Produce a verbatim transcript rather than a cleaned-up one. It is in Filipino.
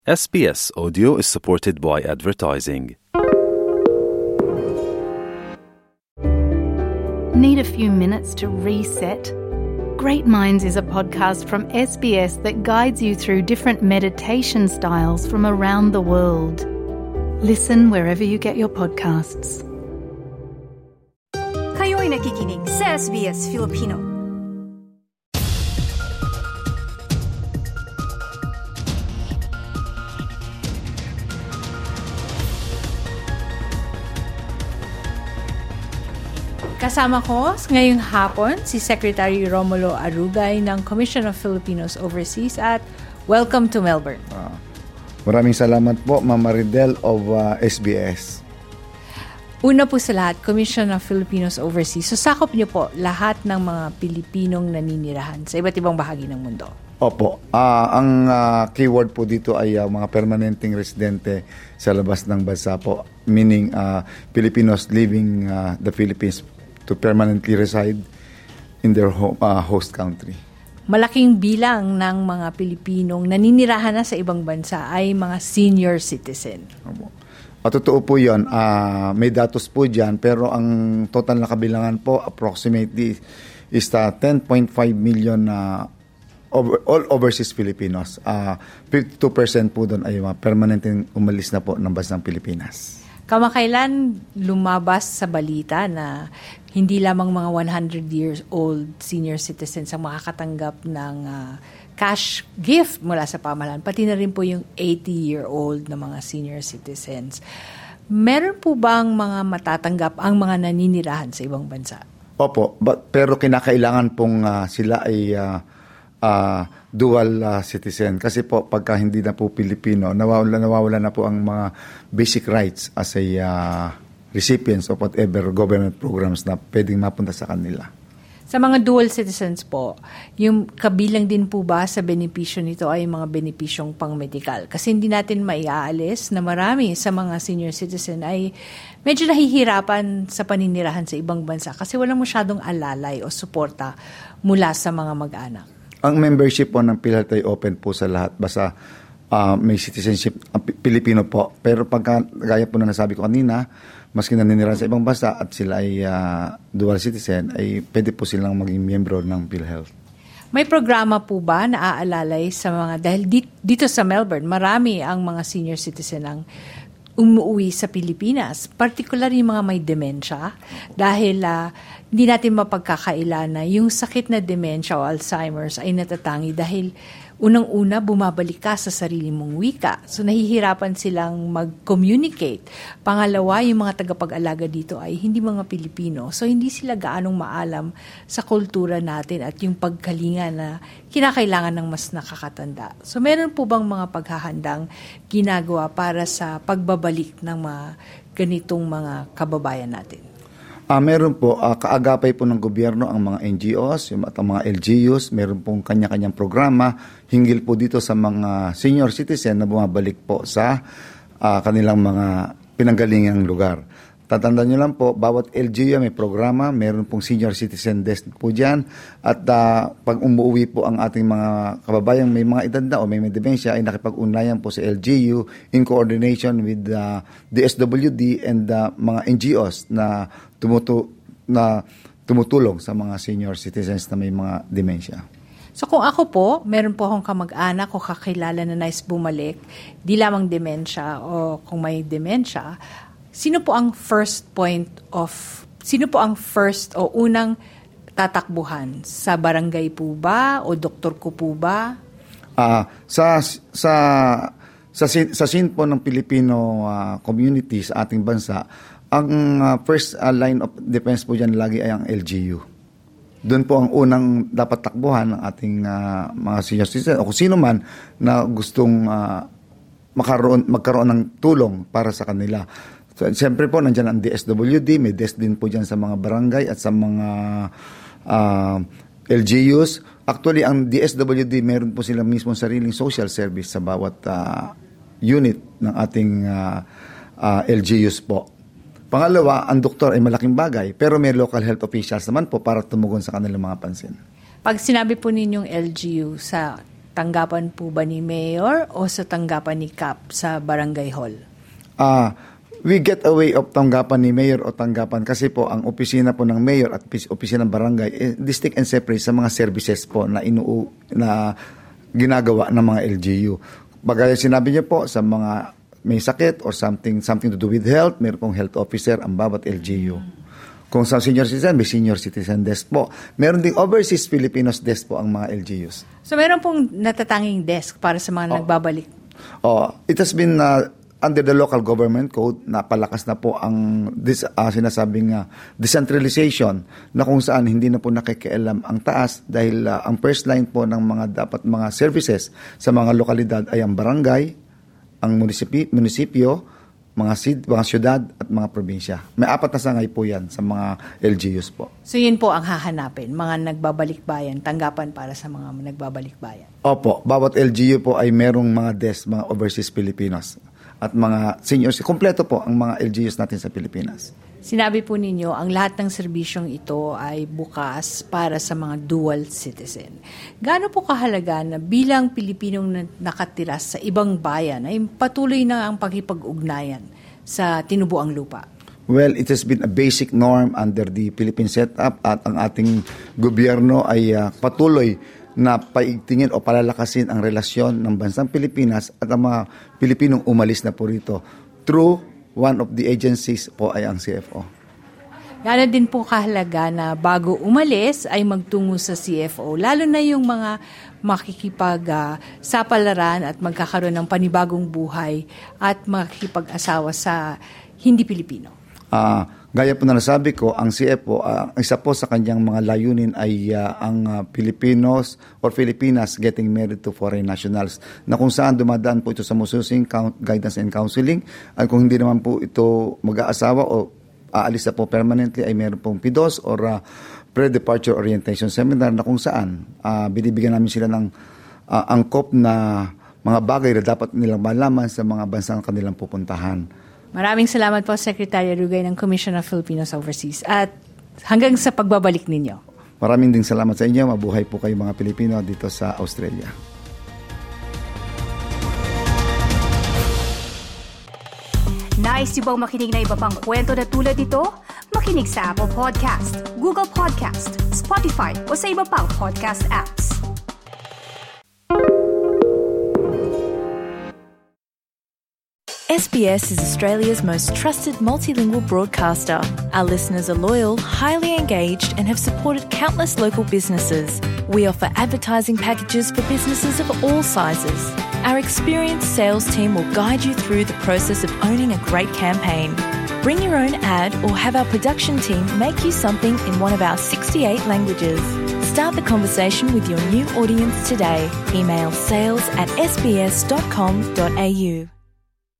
S B S Audio is supported by advertising. Need a few minutes to reset? Great Minds is a podcast from S B S that guides you through different meditation styles from around the world. Listen wherever you get your podcasts. Kayo'y nakikinig sa S B S Filipino. Kasama ko ngayong hapon si Secretary Romulo Arugay ng Commission of Filipinos Overseas at welcome to Melbourne. Uh, maraming salamat po, Ma'am Maridel of uh, S B S. Una po sa lahat, Commission of Filipinos Overseas. So sakop niyo po lahat ng mga Pilipinong naninirahan sa iba't ibang bahagi ng mundo. Opo. Uh, ang uh, keyword po dito ay uh, mga permanenteng residente sa labas ng bansa po. Meaning uh, Filipinos leaving uh, the Philippines to permanently reside in their home, uh, host country. Malaking bilang ng mga Pilipinong naninirahan na sa ibang bansa ay mga senior citizen. Opo. At totoo po yun, uh, may datos po dyan, pero ang total na kabilangan po approximately is uh, ten point five million uh, over, all overseas Filipinos. Uh, fifty-two percent po doon ay mga permanenteng umalis na po ng bansang Pilipinas. Kamakailan lumabas sa balita na hindi lamang mga one hundred years old senior citizens ang makakatanggap ng uh, cash gift mula sa pamahalaan, pati na rin po yung eighty-year-old na mga senior citizens. Meron po bang mga matatanggap ang mga naninirahan sa ibang bansa? Opo, but, pero kinakailangan pong uh, sila ay uh, uh, dual uh, citizen. Kasi po pagka hindi na po Pilipino, nawawala, nawawala na po ang mga basic rights as a uh, recipients of whatever government programs na pwedeng mapunta sa kanila. Sa mga dual citizens po, yung kabilang din po ba sa benepisyo nito ay mga benepisyong pang-medical? Kasi hindi natin maiaalis na marami sa mga senior citizen ay medyo nahihirapan sa paninirahan sa ibang bansa kasi walang masyadong alalay o suporta mula sa mga mag-anak. Ang membership po ng PhilHealth ay open po sa lahat. Basta uh, may citizenship uh, Pilipino po. Pero pagka, gaya po na nasabi ko kanina, maski naninirahan sa ibang bansa at sila ay uh, dual citizen, ay pwede po silang maging miyembro ng PhilHealth. May programa po ba na aalalay sa mga, dahil dito sa Melbourne, marami ang mga senior citizen ang umuwi sa Pilipinas, particular yung mga may demensya, dahil uh, hindi natin mapagkakaila na yung sakit na demensya o Alzheimer's ay natatangi dahil unang-una, bumabalik ka sa sarili mong wika. So, nahihirapan silang mag-communicate. Pangalawa, yung mga tagapag-alaga dito ay hindi mga Pilipino. So, hindi sila gaanong maalam sa kultura natin at yung pagkalinga na kinakailangan ng mas nakakatanda. So, meron po bang mga paghahandang ginagawa para sa pagbabalik ng mga ganitong mga kababayan natin? Uh, meron po, uh, kaagapay po ng gobyerno ang mga N G Os yung, at ang mga L G Us. Meron pong kanya-kanyang programa hinggil po dito sa mga senior citizen na bumabalik po sa uh, kanilang mga pinanggalingang lugar. Tatandaan nyo lang po, bawat L G U may programa, meron pong senior citizen desk po dyan. At uh, pag umuwi po ang ating mga kababayang may mga edad na o may, may demensya, ay nakipag-ugnayan po sa L G U in coordination with uh, D S W D and uh, mga N G Os na, tumutu- na tumutulong sa mga senior citizens na may mga demensya. So kung ako po, meron po akong kamag-anak o kakilala na nais bumalik, di lamang demensya o kung may demensya, sino po ang first point of, sino po ang first o unang tatakbuhan? Sa barangay po ba o doktor ko po ba? Uh, sa sa sa sa scene po ng Filipino uh, community sa ating bansa, ang uh, first uh, line of defense po diyan lagi ay ang L G U. Doon po ang unang dapat takbuhan ng ating uh, mga senior citizen o kung sino man na gustong uh, makaroon, magkaroon ng tulong para sa kanila. So, siyempre po, nandiyan ang D S W D, may desk din po dyan sa mga barangay at sa mga uh, L G Us. Actually, ang D S W D, meron po silang mismo sariling social service sa bawat uh, unit ng ating uh, uh, L G Us po. Pangalawa, ang doktor ay malaking bagay, pero may local health officials naman po para tumugon sa kanilang mga pansin. Pag sinabi po ninyong L G U sa tanggapan po ba ni Mayor o sa tanggapan ni Kap sa Barangay Hall? Ah, uh, we get away of tanggapan ni Mayor o tanggapan kasi po ang opisina po ng Mayor at opisina ng Barangay eh, distinct and separate sa mga services po na inu na ginagawa ng mga L G U. Bagay sinabi niyo po sa mga may sakit or something something to do with health, mayroon pong health officer ang bawat L G U. Kung sa senior citizen, may senior citizen desk po. Meron ding overseas Filipinos desk po ang mga L G Us. So meron pong natatanging desk para sa mga oh. nagbabalik? Oh, it has been uh, under the local government code, napalakas na po ang this, uh, sinasabing uh, decentralization na kung saan hindi na po nakikialam ang taas dahil uh, ang first line po ng mga dapat mga services sa mga lokalidad ay ang barangay, ang munisipyo, munisipyo mga sid, mga syudad at mga probinsya. May apat na sangay po yan sa mga L G Us po. So yun po ang hahanapin, mga nagbabalik bayan, tanggapan para sa mga nagbabalik bayan. Opo, bawat L G U po ay merong mga desk, mga overseas Filipinos at mga seniors. Kompleto po ang mga L G Us natin sa Pilipinas. Sinabi po ninyo, ang lahat ng serbisyong ito ay bukas para sa mga dual citizen. Gaano po kahalaga na bilang Pilipinong nakatira sa ibang bayan ay patuloy na ang pakipag-ugnayan sa tinubuang lupa? Well, it has been a basic norm under the Philippine setup at ang ating gobyerno ay uh, patuloy na paigtingin o palalakasin ang relasyon ng bansang Pilipinas at ang mga Pilipinong umalis na po rito through one of the agencies po ay ang C F O. Gano'n din po kahalaga na bago umalis ay magtungo sa C F O, lalo na yung mga makikipag-sapalaran uh, at magkakaroon ng panibagong buhay at makikipag-asawa sa hindi Pilipino. Uh, gaya po na nasabi ko, ang C F O, uh, isa po sa kanyang mga layunin ay uh, ang uh, Filipinos or Filipinas getting married to foreign nationals na kung saan dumadaan po ito sa Mususing Guidance and Counseling at kung hindi naman po ito mag-aasawa o aalis na po permanently ay meron pong P D O S or uh, Pre-Departure Orientation Seminar na kung saan uh, binibigyan namin sila ng uh, angkop na mga bagay na dapat nilang malaman sa mga bansang kanilang pupuntahan. Maraming salamat po, Secretary Rugay ng Commission of Filipinos Overseas at hanggang sa pagbabalik ninyo. Maraming ding salamat sa inyo. Mabuhay po kayo mga Pilipino dito sa Australia. Nice yung bang makinig na iba pang kwento na tulad ito? Makinig sa Apple Podcast, Google Podcast, Spotify o sa iba pang podcast apps. S B S is Australia's most trusted multilingual broadcaster. Our listeners are loyal, highly engaged, and have supported countless local businesses. We offer advertising packages for businesses of all sizes. Our experienced sales team will guide you through the process of owning a great campaign. Bring your own ad or have our production team make you something in one of our sixty-eight languages. Start the conversation with your new audience today. Email sales at s b s dot com dot a u.